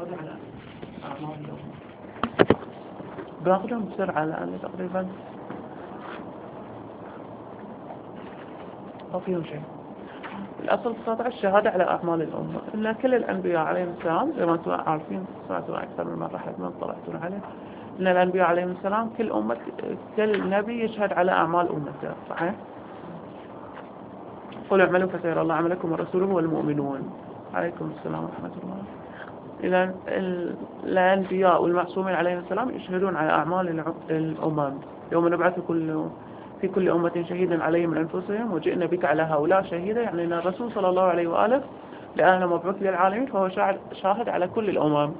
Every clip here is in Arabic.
على أعمالهم. باخذهم بسرعة لأن تقريبا ما فيهم شيء. الأصل 19 الشهادة على أعمال الأمة، إن كل الأنبياء عليهم السلام زي ما أنتم عارفين سمعتوا أكثر من مرة حتى من طلعتون عليه، إن الأنبياء عليهم السلام كل نبي يشهد على أعمال أمته. صحيح؟ قل اعملوا فسيرى الله عملكم ورسوله والمؤمنون. عليكم السلام ورحمة الله. إذا الأنبياء والمعصومين عليهم السلام يشهدون على أعمال الأمم. يوم نبعث في كل أمة شهيدا عليهم من أنفسهم وجئنا بك على هؤلاء شهيدا، يعني أن الرسول صلى الله عليه وآله لأنه مبعوث للعالمين فهو شاهد على كل الأمم.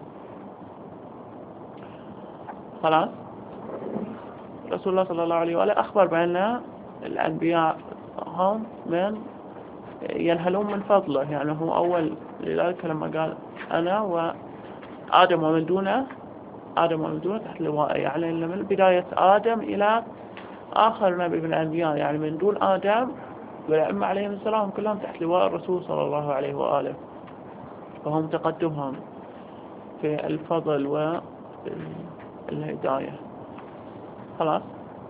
خلاص. رسول الله صلى الله عليه وآله أخبر بأن الأنبياء هم من ينهلون من فضله، يعني هو أول، لذلك لما قال أنا وآدم ومن دونه تحت لواء، يعني من بداية آدم إلى آخر نبي من الأنبياء، يعني من دون آدم والأئمة عليهم السلام كلهم تحت لواء الرسول صلى الله عليه وآله، فهم تقدمهم في الفضل والهداية. خلاص.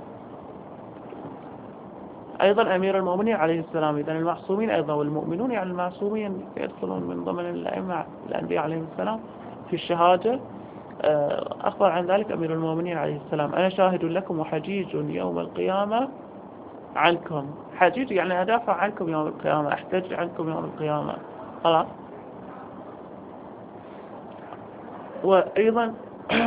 أيضا أمير المؤمنين عليه السلام، إذن المعصومين أيضا والمؤمنون يعني المعصومين يدخلون من ضمن الأئمة الأنبياء عليهم السلام في الشهادة. أخبر عن ذلك أمير المؤمنين عليه السلام: أنا شاهد لكم وحجيج يوم القيامة عنكم. حجيج يعني أدافع عنكم يوم القيامة، أحتج عنكم يوم القيامة. خلاص. وأيضا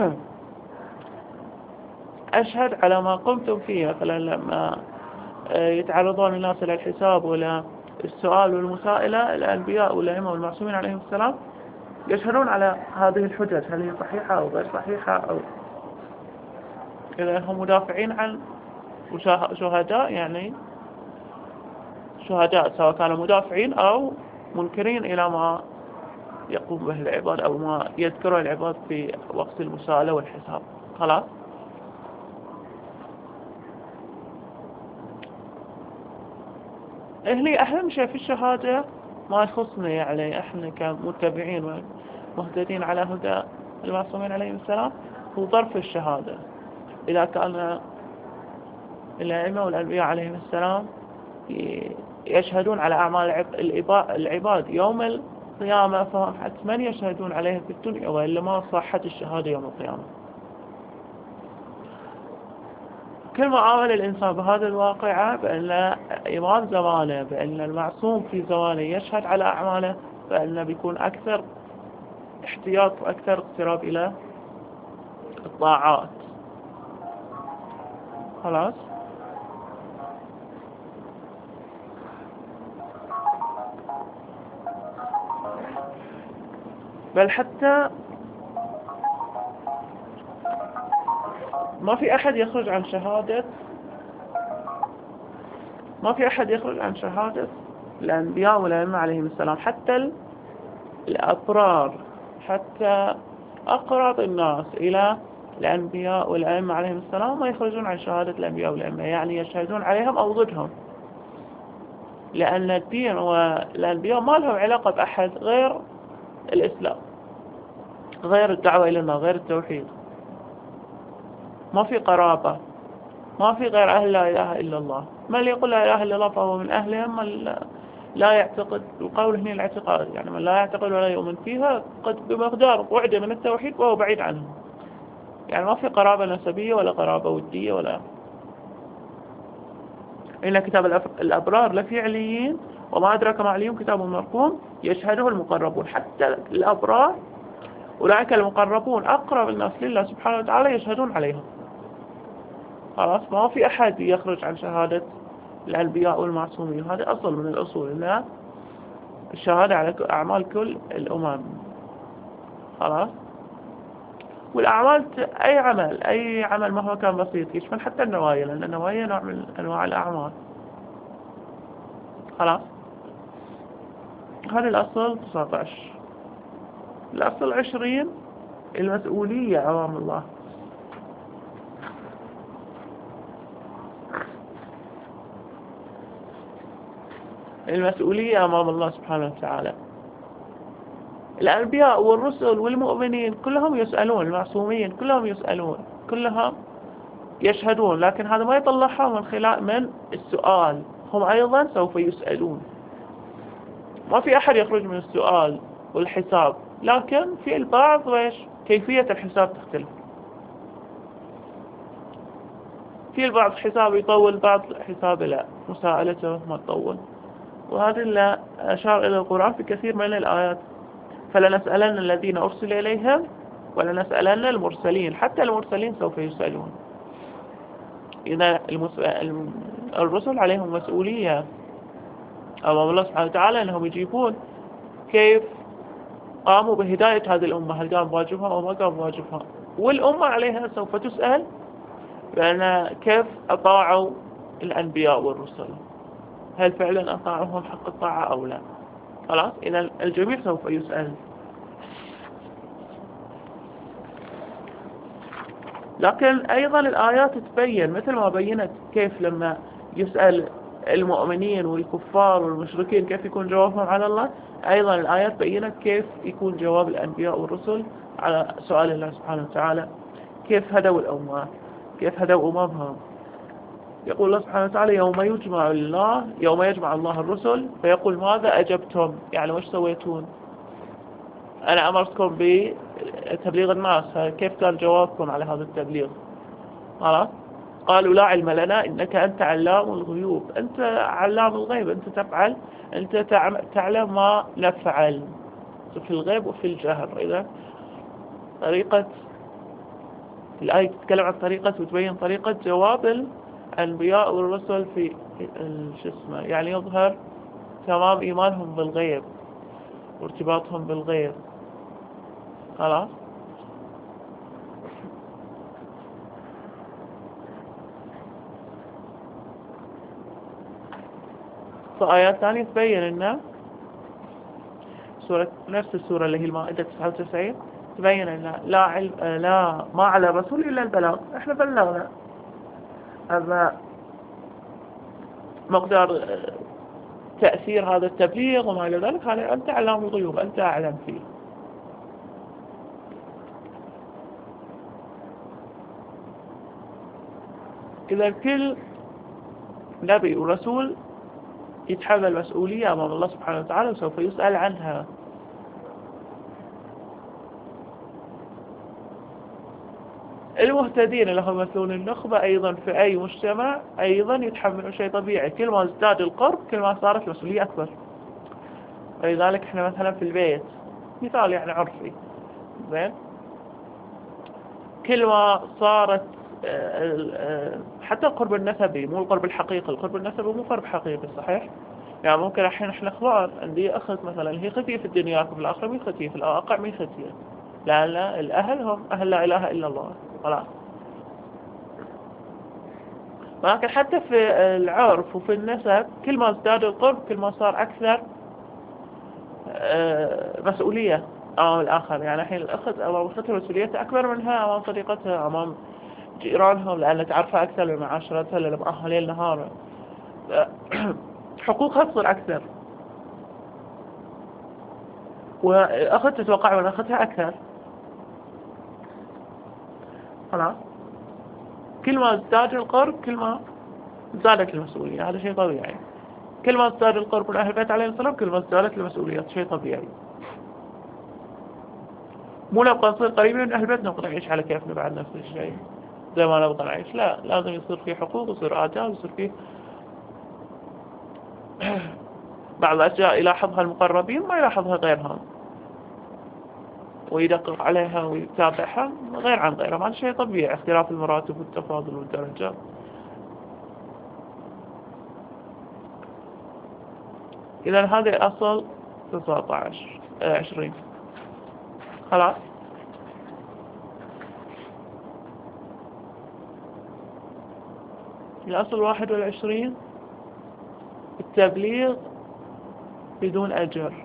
أشهد على ما قمتم فيه، مثلا لما يتعرضون الناس إلى الحساب ولا السؤال والمسائلة، الأنبياء والأئمة والمعصومين عليهم السلام يشهدون على هذه الحجج هل هي صحيحة أو غير صحيحة، أو إذا هم مدافعين عن شهداء، يعني شهداء سواء كانوا مدافعين أو منكرين إلى ما يقوم به العباد أو ما يذكره العباد في وقت المساءلة والحساب. خلاص. هني أهم شيء في الشهادة ما يخصنا، يعني إحنا كمتبعين ومهتدين على هدى المعصومين عليهم السلام، هو ظرف الشهادة. إذا كان الأئمة والأنبياء عليهم السلام يشهدون على أعمال العباد يوم القيامة، فهم حتما يشهدون عليها في الدنيا، وإلا ما صحت الشهادة يوم القيامة. كل ما عامل الإنسان بهذا الواقع بأن إمام زمانه، بأن المعصوم في زمانه يشهد على أعماله، فإنه بيكون أكثر احتياط وأكثر اقتراب إلى الطاعات. خلاص. بل حتى ما في أحد يخرج عن شهادة الأنبياء والأئمة عليهم السلام، حتى الأبرار، حتى أقرب الناس إلى الأنبياء والأئمة عليهم السلام ما يخرجون عن شهادة الأنبياء والأئمة، يعني يشهدون عليهم أو ضدهم، لأن الدين والأنبياء ما لهم علاقة بأحد غير الإسلام، غير الدعوة إلى الله، غير التوحيد. ما في قرابة، ما في غير أهل لا إله إلا الله. من يقول لا إله إلا الله فهو من أهلهم، من لا يعتقد، القول هنا الاعتقاد، يعني من لا يعتقد ولا يؤمن فيها قد بمقدار بعد من التوحيد وهو بعيد عنه، يعني ما في قرابة نسبية ولا قرابة ودية ولا. إن كتاب الأبرار لفي عليين وما أدراك ما عليهم كتاب مرقوم يشهده المقربون. حتى الأبرار أولئك المقربون أقرب الناس لله سبحانه وتعالى يشهدون عليهم. خلاص. ما في أحد يخرج عن شهادة الأنبياء والمعصومين، هذا أصل من الأصول، إنها الشهادة على أعمال كل الأمم. خلاص. والأعمال أي عمل مهما كان بسيط يشمل حتى النوايا، لأن النوايا نوع من أنواع الأعمال. خلاص. هذا الأصل 19. الأصل 20 المسؤولية أمام الله. المسؤولية أمام الله سبحانه وتعالى. الأنبياء والرسل والمؤمنين كلهم يسألون، المعصومين كلهم يسألون، كلهم يشهدون، لكن هذا ما يطلعهم من السؤال، هم أيضا سوف يسألون. ما في أحد يخرج من السؤال والحساب، لكن في البعض كيفية الحساب تختلف. في البعض حساب يطول، بعض حساب لا، مساءلته ما تطول. وهذا اللي أشار إلى القرآن في كثير من الآيات. فلنسألن الذين أرسل إليهم ولنسألن المرسلين، حتى المرسلين سوف يسألون. إذا الرسل عليهم مسؤولية أمام الله سبحانه وتعالى أنهم يجيبون كيف قاموا بهداية هذه الأمة، هل قام بواجبها أو ما قام بواجبها. والأمة عليها سوف تسأل بأن كيف أطاعوا الأنبياء والرسل، هل فعلا أطاعوهم حق الطاعة أو لا. خلاص، إذا الجميع سوف يسأل. لكن أيضا الآيات تبين، مثل ما بينت كيف لما يسأل المؤمنين والكفار والمشركين كيف يكون جوابهم على الله، أيضا الآيات بينت كيف يكون جواب الأنبياء والرسل على سؤال الله سبحانه وتعالى، كيف هدوا الأمة، كيف هدوا أممهم. يقول الله سبحانه وتعالى يوم يجمع الله الرسل فيقول ماذا أجبتم، يعني وش سويتون؟ أنا أمرتكم بتبليغ الناس، كيف كان جوابكم على هذا التبليغ؟ خلاص، قالوا لا علم لنا إنك أنت علام الغيوب، أنت علام الغيب، أنت تفعل، أنت تعلم ما نفعل في الغيب وفي الجهر. إذا طريقة الآية تتكلم عن طريقة وتبين طريقة جواب الأنبياء والرسل في يعني يظهر تمام إيمانهم بالغيب وارتباطهم بالغيب. خلاص، فآيات ثانية تبين أن نفس السورة اللي هي المائدة 99 تبين أن لا ما على الرسول إلا البلاغ، إحنا بلغنا. أما مقدار تأثير هذا التبليغ وما إلى ذلك هذا أنت علام الغيوب، أنت أعلم فيه. إذا كل نبي ورسول يتحمل مسؤولية أمام الله سبحانه وتعالى وسوف يسأل عنها. المهتدين اللي هم يمثلون النخبة أيضا في أي مجتمع أيضا يتحملون شيء طبيعي، كل ما ازداد القرب كل ما صارت المسؤولية أكبر. ولذلك احنا مثلا في البيت مثال يعني عرفي، زين، كل ما صارت حتى القرب النسبي، مو القرب الحقيقي، القرب النسبي مو قرب حقيقي، صحيح؟ يعني ممكن الحين احنا اخوان، عندي اخت مثلا هي ختي في الدنيا وفي الاخره مي ختي، في الواقع مي ختي، لان الاهل هم اهل لا اله الا الله. خلاص، ولكن حتى في العرف وفي النسب كل ما ازداد القرب كل ما صار اكثر مسؤوليه امام الاخر. يعني الحين الاخت امام اختها مسؤوليتها اكبر منها امام صديقتها، امام جيرانهم، لأن تعرفها أكثر من معاشرتها اللي معها ليل نهار، حقوقها تصير أكثر، وأخذ تتوقع من أخذها أكثر. خلاص، كل ما ازداد القرب كل ما زادت المسؤولية، هذا شيء طبيعي. كل ما ازداد القرب من أهل البيت عليه السلام كل ما ازدادت المسؤوليات، شيء طبيعي. مو نبقى نصير قريبين من أهل البيت نبقى نعيش على كيفنا بعد نفس الشيء زي ما نبغى نعيش، لا، لازم يصير فيه حقوق، يصير آداب، يصير فيه بعض الأشياء يلاحظها المقربين ما يلاحظها غيرهم، ويدقق عليها ويتابعها غير عن غيرهم. هذا شيء طبيعي، اختلاف المراتب والتفاضل والدرجات. إذا هذا أصل 20. خلاص، الأصل 21 التبليغ بدون أجر.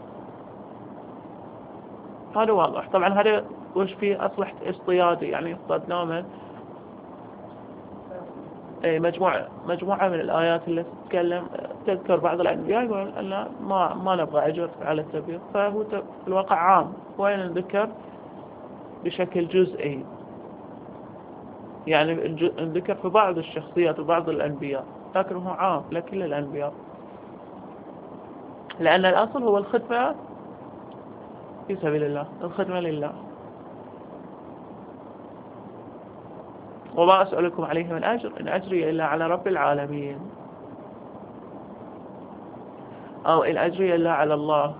هذا واضح طبعا، هذا وش فيه أصل اصطيادي، يعني اصطدناه من مجموعة من الآيات اللي تتكلم تذكر بعض الأنبياء يقول لا ما نبغى أجر على التبليغ، فهو في الواقع عام، وين ذكر بشكل جزئي، يعني ذكر في بعض الشخصيات وبعض الأنبياء، لكنه عام لكل الأنبياء، لأن الأصل هو الخدمة في سبيل الله، الخدمة لله. وما أسألكم عليه من أجر إن أجري إلا على رب العالمين، أو إن أجري إلا على الله.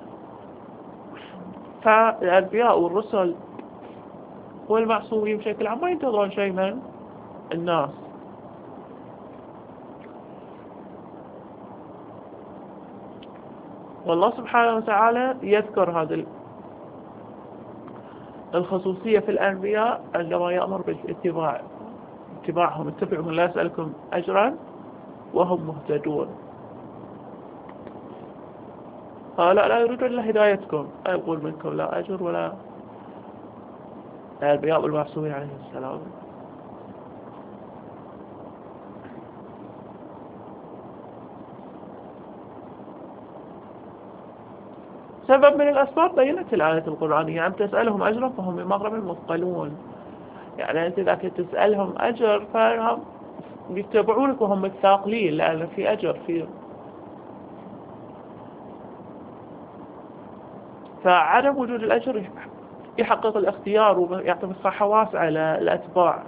فالأنبياء والرسل والمعصومين بشكل عام ما ينتظرون شيء من الناس. والله سبحانه وتعالى يذكر هذه الخصوصية في الأنبياء عندما يأمر اتباعهم، اتبعوا من لا يسألكم أجرا وهم مهتدون. لا يريدون إلا هدايتكم، لا يقول منكم لا أجر ولا الأنبياء والمعصومين عليهم السلام. سبب من الأسباب بينت الآية القرآنية، عم تسألهم أجرا فهم بمغرم مثقلون، يعني أنت إذا كنت تسألهم أجر فهم يتبعونك وهم متثاقلين، لأن في أجر فيه. فعدم وجود الأجر يحقق الاختيار ويعطي مساحة واسعة للأتباع،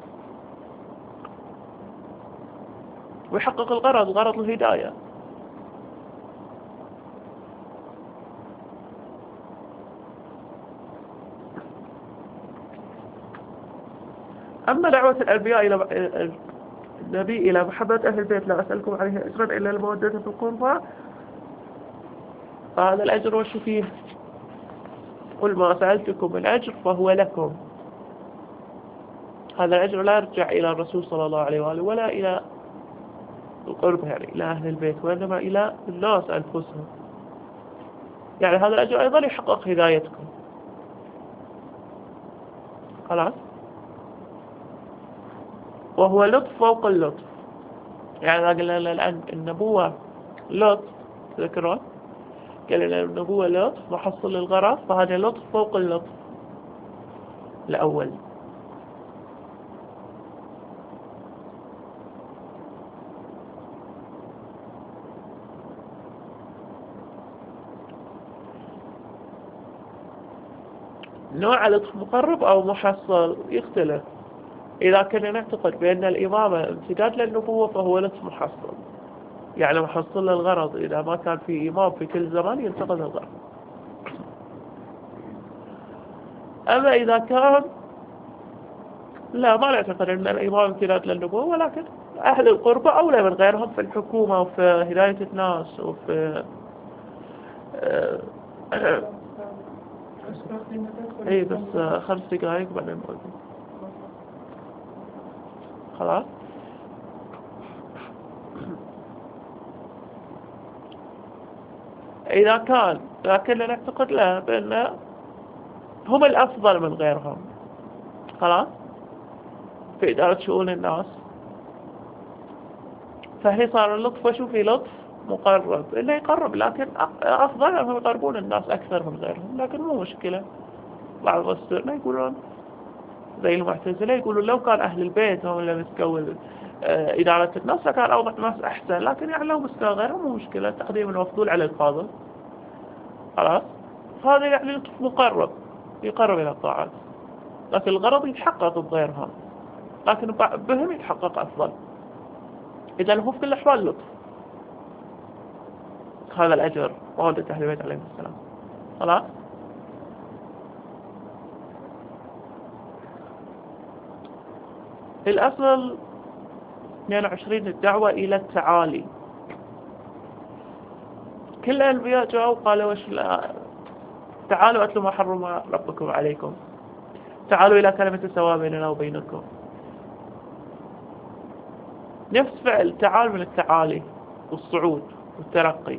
ويحقق غرض الهداية. أما دعوة الأنبياء إلى النبي إلى محبة أهل البيت لا أسألكم عليه أجرا إلا المودة في القربى، فهذا الأجر وش فيه؟ قل ما سألتكم من أجر فهو لكم. هذا الأجر لا يرجع إلى الرسول صلى الله عليه وآله ولا إلى القرب، يعني إلى أهل البيت، وإنما إلى الناس أنفسهم. يعني هذا الأجر أيضا يحقق هدايتكم. خلاص، وهو لطف فوق اللطف. يعني قلنا الآن النبوة لطف، تذكرون قلنا النبوة لطف محصل للغرض، فهذا لطف فوق اللطف الأول. نوع لطف مقرب أو محصل يختلف. إذا كنا نعتقد بأن الإمامة امتداد للنبوة فهو لطف محصل، يعني محصل للغرض، إذا ما كان في إمام في كل زمان ينتقل الغرض. أما إذا كان لا، ما نعتقد أن الإمام امتداد للنبوة، ولكن أهل القربة أولى من غيرهم في الحكومة وفي هداية الناس وفي اي بس 5 دقائق بعدين نقول. خلاص. إذا كان لكننا نعتقد له بأن هم الأفضل من غيرهم، خلاص، في إدارة شؤون الناس، فهي صار اللطف وشو في لطف مقرب، إنه يقرب، لكن أفضل أنهم يقربون الناس أكثر من غيرهم، لكن مو مشكلة. بعض السنة يقولون زي المعتزلة، يقولون لو كان أهل البيت هم اللي مسكوا إدارة الناس لكان أوضح الناس أحسن، لكن يعني لو مسكوا غيرهم مو مشكلة، تقديم المفضول على الفاضل. خلاص، هذا يعني لطف مقرب، يقرب إلى الطاعات، لكن الغرض يتحقق بغيرهم، لكن بهم يتحقق أفضل. إذا هو في كل الأحوال لطف، هذا الأجر مودة أهل البيت عليهم السلام. خلاص. الأصل 22 الدعوة إلى التعالي. كل الأنبياء جاءوا قالوا تعالوا أتلوا ما حرم ربكم عليكم، تعالوا إلى كلمة سواء بيننا وبينكم. نفس فعل تعال من التعالي والصعود والترقي.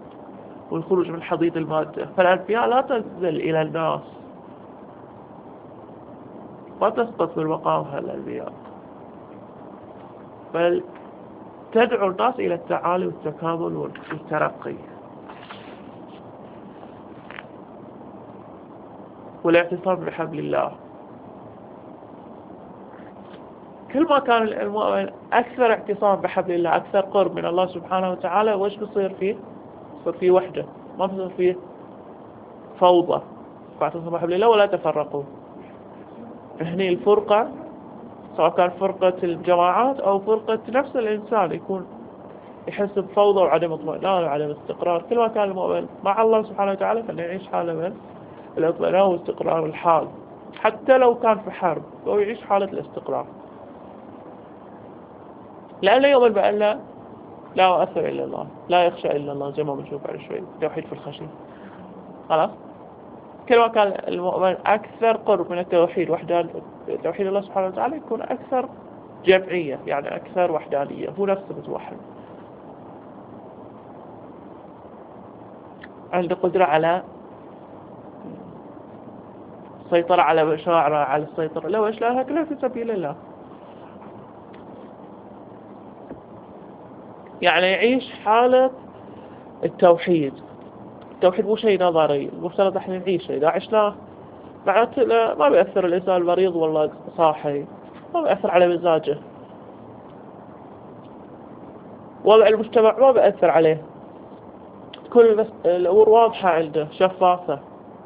والخروج من حضيض المادة. فالأنبياء لا تنزل إلى الناس ما تسقط من مقامها الأنبياء، بل تدعو الناس إلى التعالي والتكامل والترقي والاعتصام بحبل الله. كل ما كان المؤمن أكثر اعتصام بحبل الله، أكثر قرب من الله سبحانه وتعالى، وش بصير فيه؟ بصير فيه وحدة، ما بصير فيه فوضى. فاعتصموا بحبل الله ولا تفرقوا. هني الفرقة سواء كان فرقة الجماعات أو فرقة نفس الإنسان يكون يحس بفوضى وعدم اطمئنان وعدم استقرار. كل ما كان المؤمن مع الله سبحانه وتعالى فإنه يعيش حالة من الاطمئنان واستقرار الحال، حتى لو كان في حرب هو يعيش حالة الاستقرار، لأنه يؤمن بأن لا يؤثر إلا الله، لا يخشى إلا الله، زي ما بنشوف بعد شوي توحيد في الخشية. خلاص، كل ما كان المؤمن أكثر قرب من التوحيد، وحدان توحيد الله سبحانه وتعالى، يكون أكثر جمعية، يعني أكثر وحدانية، هو نفسه متوحد، عنده قدرة على السيطرة على مشاعره، على السيطرة لو إيش لها كلها في سبيل الله. يعني يعيش حالة التوحيد. التوحيد مو شيء نظري، المفترض احنا نعيشه. إذا عشناه معناته ما بيأثر الإنسان المريض والله صاحي، ما بيأثر على مزاجه، وضع المجتمع ما بيأثر عليه، كل الأمور واضحة عنده شفافة،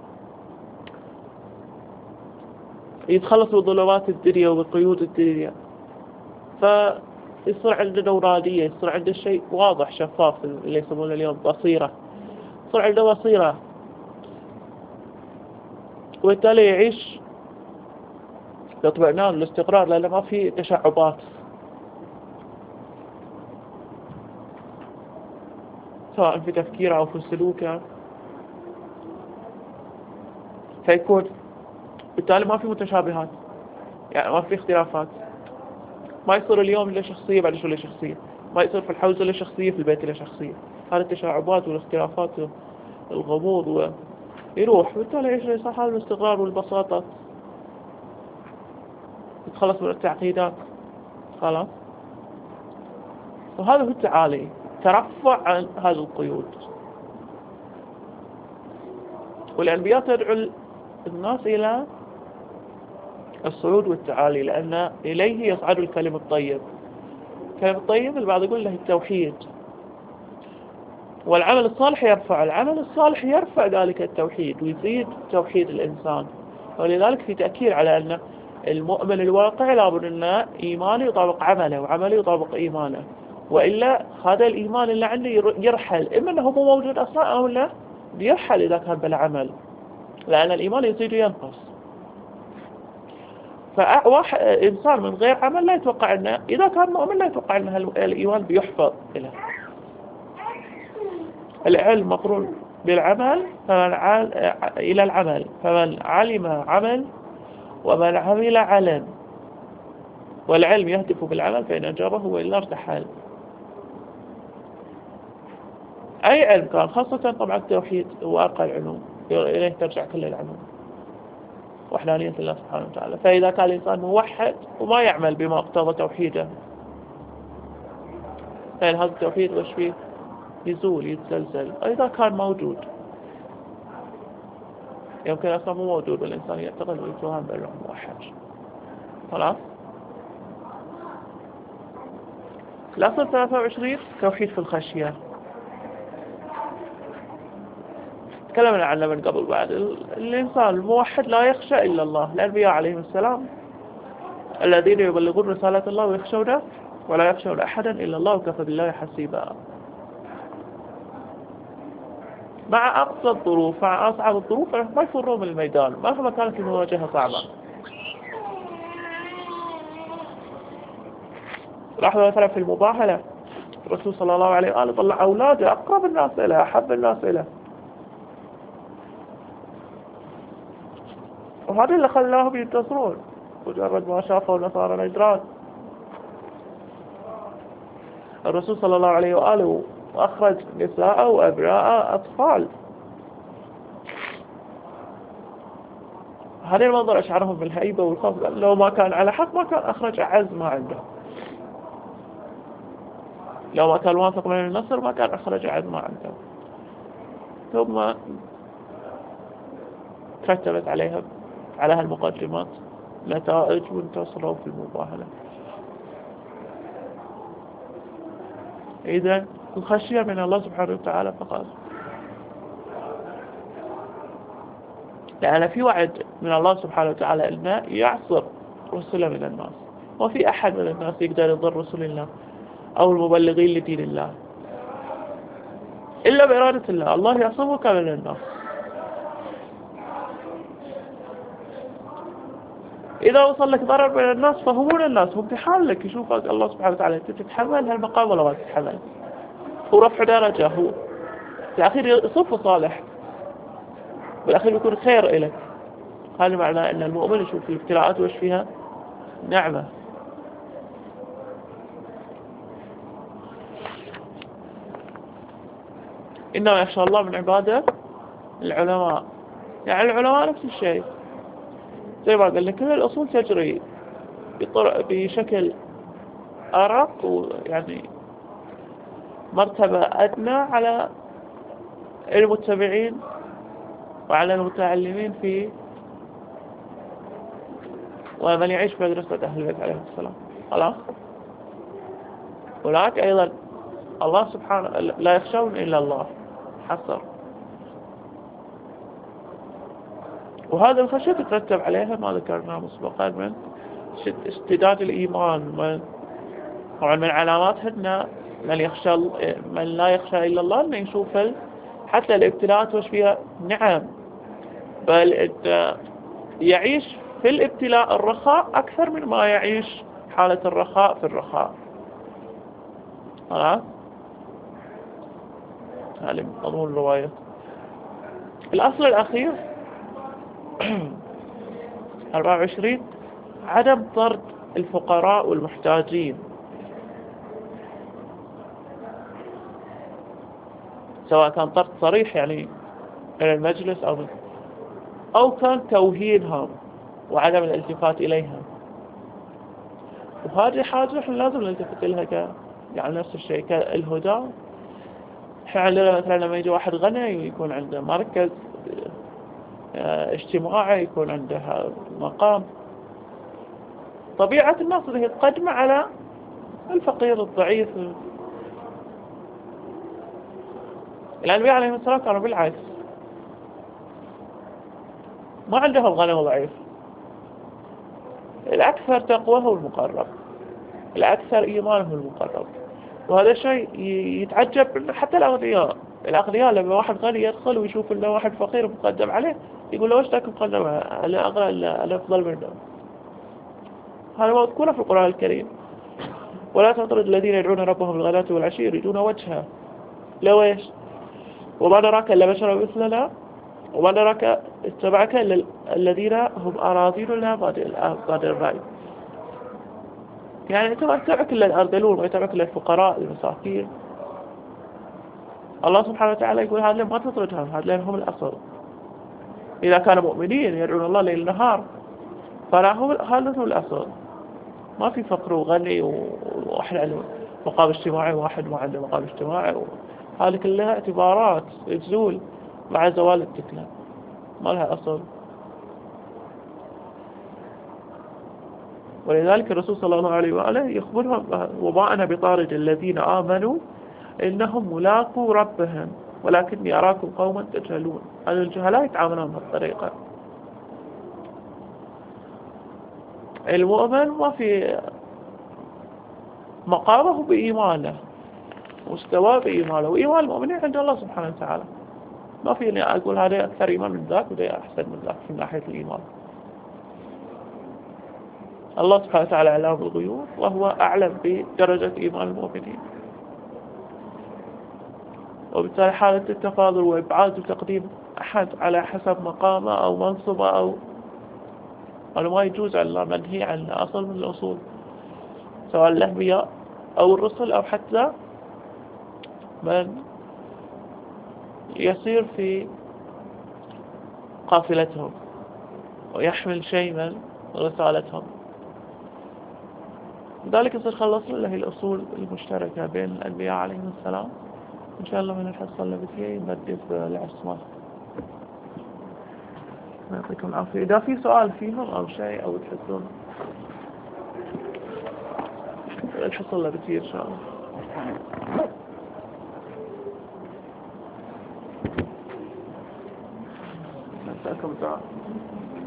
يتخلص من ظلمات الدنيا وبقيود الدنيا، فيصير عنده نورانية، يصير عنده شيء واضح شفاف اللي يسمونه اليوم بصيرة، يصير عنده بصيرة، وبالتالي يعيش باطمئنان والاستقرار لأنه ما في تشعبات، سواء في تفكيره أو في سلوكه، فيكون بالتالي ما في متشابهات، يعني ما في اختلافات، ما يصير اليوم له شخصية بعد شوي له شخصية، ما يصير في الحوزة له شخصية، في البيت له شخصية. هذه التشعبات والاختلافات والغموض يروح، بالتالي يعيش الإنسان حال الاستقرار والبساطة، يتخلص من التعقيدات. خلاص، وهذا هو التعالي، ترفع عن هذه القيود. والأنبياء تدعو الناس إلى الصعود والتعالي، لأن إليه يصعد الكلم الطيب. الكلم الطيب البعض يقول له التوحيد، والعمل الصالح يرفع، العمل الصالح يرفع ذلك التوحيد ويزيد توحيد الإنسان. ولذلك في تأكيد على أن المؤمن الواقع لابد أن إيمانه يطابق عمله وعمله يطابق إيمانه، وإلا هذا الإيمان اللي عنده يرحل، إما أنه مو موجود أصلا أو لا يرحل إذا كان بالعمل، لأن الإيمان يزيد وينقص. فواحد إنسان من غير عمل لا يتوقع أنه، إذا كان مؤمن لا يتوقع أن الإيمان بيحفظ له. العلم مقرون بالعمل، إلى العمل، فمن علم عمل ومن عمل علم، والعلم يهدف بالعمل فإن أجابه وإلا ارتحل. أي علم كان، خاصة طبعا التوحيد هو أرقى العلوم، إليه ترجع كل العلوم، وحدانية الله سبحانه وتعالى. فإذا كان الإنسان موحد وما يعمل بما اقتضى توحيده، فإن هذا التوحيد وش فيه؟ يزول، يتزلزل. إذا كان موجود، يمكن أصلا مو موجود والإنسان يعتقد ويتوهم بأنه موحد. خلاص، الأصل 23 توحيد في الخشية. تكلمنا عنه من قبل. بعد الإنسان الموحد لا يخشى إلا الله. الأنبياء عليهم السلام الذين يبلغون رسالة الله ويخشونه ولا يخشون أحدا إلا الله وكفى بالله حسيبا. مع أقصى الظروف، مع أصعب الظروف، ما يفرون من الميدان مهما كانت المواجهة صعبة. لاحظوا مثلا في المباهلة الرسول صلى الله عليه وآله طلع أولاده أقرب الناس إليه، أحب الناس إليه، وهذا اللي خلاهم ينتصرون مجرد ما شافوا نصارى نجران. الرسول صلى الله عليه وآله أخرج نساء وأبناء أطفال. هذا المنظر أشعرهم بالهيبة والخوف، لو ما كان على حق ما كان أخرج أعز ما عنده، لو ما كان واثق من النصر ما كان أخرج أعز ما عنده. ثم ترتبت عليها على هالمقدمات نتائج وانتصروا في المباهلة. إذن الخشية من الله سبحانه وتعالى فقط، لأن في وعد من الله سبحانه وتعالى أنه يعصر رسله من الناس، وفي أحد من الناس يقدر يضر رسل الله أو المبلغين لدين الله إلا بإرادة الله. الله يعصمك من الناس. إذا وصل لك ضرر من الناس فهو من الناس، هم امتحان لك، يشوفك الله سبحانه وتعالى أنت تتحمل هالمقام ولا ما تتحمل. هو رفع درجة، هو في الأخير يصف صالح، بالأخير يكون خير إليك. هذا معناه أن المؤمن يشوف الابتلاءات وش فيها نعمة. إنما يخشى الله من عباده العلماء. يعني العلماء نفس الشيء، زي ما قلنا كل الأصول تجري بشكل أرق، ويعني مرتبة أدنى على المتبعين وعلى المتعلمين في ومن يعيش في مدرسة أهل البيت عليهم السلام. خلاص. هناك أيضا الله سبحانه لا يخشون إلا الله حصر، وهذا الخشية تترتب عليها ما ذكرناه مسبقا من اشتداد الإيمان. طبعا من علاماتها أن من لا يخشى إلا الله أنه يشوف حتى الابتلاءات وش فيها نعم، بل يعيش في الابتلاء الرخاء أكثر من ما يعيش حالة الرخاء في الرخاء. خلاص. هذه مضمون الرواية. الأصل الأخير 24 عدم طرد الفقراء والمحتاجين، سواء كان طرد صريح يعني إلى المجلس أو كان توهينهم وعدم الالتفات إليها. وهذه حاجة احنا لازم نلتفت لها يعني نفس الشيء كالهدى. احنا عندنا مثلا لما يجي واحد غني يكون عنده مركز اجتماعي، يكون عنده مقام، طبيعة الناس اللي هي تقدمه على الفقير الضعيف. الأنبياء عليهم السلام كانوا بالعكس، ما عندهم غني وضعيف، الأكثر تقوى هو المقرب، الأكثر إيمان هو المقرب. وهذا شيء يتعجب حتى الأغنياء لما واحد غني يدخل ويشوف إنه واحد فقير مقدم عليه يقول له وش ذاك مقدم، أنا أغنى، أنا أفضل منه. هذا ما مذكور في القرآن الكريم. ولا تطرد الذين يدعون ربهم بالغداة والعشي يريدون وجهه. لو ايش؟ وما نراك إلا بشرا مثلنا وما نراك اتبعك إلا الذين هم أراذلنا بادئ الرأي. يعني أنت ما يتبعك إلا الأرذلون، ما يتبعك إلا الفقراء المساكين. الله سبحانه وتعالى يقول هذا ما تطردهم، هذا هم الأصل. إذا كانوا مؤمنين يدعون الله ليل نهار فلا هذا هو الأصل. ما في فقر وغني وواحد عنده مقام اجتماعي وواحد ما عنده مقام اجتماعي، هذه كلها اعتبارات تزول مع زوال التكلة، ما لها أصل. ولذلك الرسول صلى الله عليه وآله يخبرهم وما أنا بطارد الذين آمنوا إنهم ملاقوا ربهم ولكني أراكم قوما تجهلون. هذا الجهلاء يتعاملون بهالطريقة. المؤمن ما في مقامه بإيمانه، مستواه بإيمانه، وإيمان المؤمنين عند الله سبحانه وتعالى. ما في أني أقول هذا أكثر إيمان من ذاك وده أحسن من ذاك في ناحية الإيمان. الله سبحانه وتعالى علام الغيوب وهو أعلم بدرجة إيمان المؤمنين. وبالتالي حالة التفاضل وإبعاد وتقديم أحد على حسب مقامه أو منصبه أو ما يجوز على الله، منهي عنه، أصل من الأصول، سواء الأنبياء أو الرسل أو حتى من يسير في قافلتهم. ويحمل شيء من رسالتهم. لذلك يصير خلصنا له الأصول المشتركة بين الأنبياء عليهم السلام. إن شاء الله من الحصة اللي بتجي نبدأ العصمة. يعطيكم العافية. إذا في سؤال فيهم أو شيء أو تحسون الحصة اللي بتجي إن شاء الله. مساكم تعال.